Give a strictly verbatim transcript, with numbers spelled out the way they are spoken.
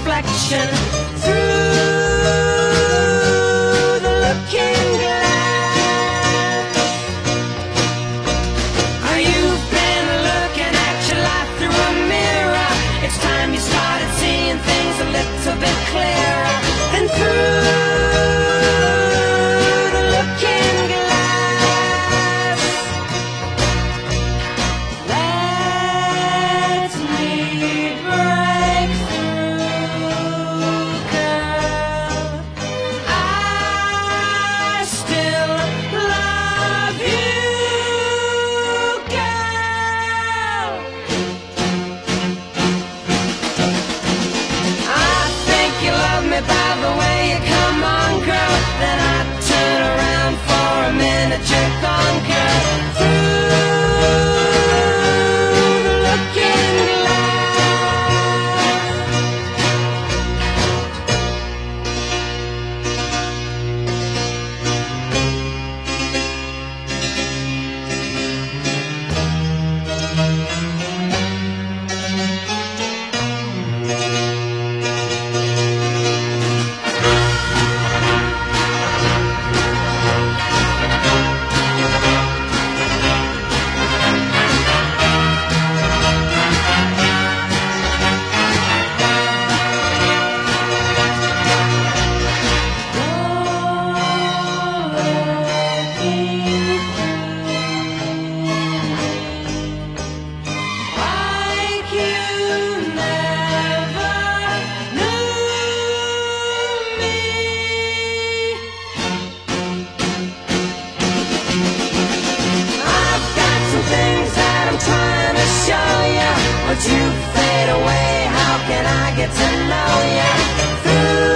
reflection through the looking glass. Oh, you've been looking at your life through a mirror. It's time you started seeing things a little bit clearer. Then through the looking glass, let me break through, girl. I still love you, girl. I think you love me by the way you come on, girl. Then I turn around for a minute, jerk on, girl. Through the looking glass. Like you never knew me. I've got some things that I'm trying to show you, but you fade away. How can I get to know you? Through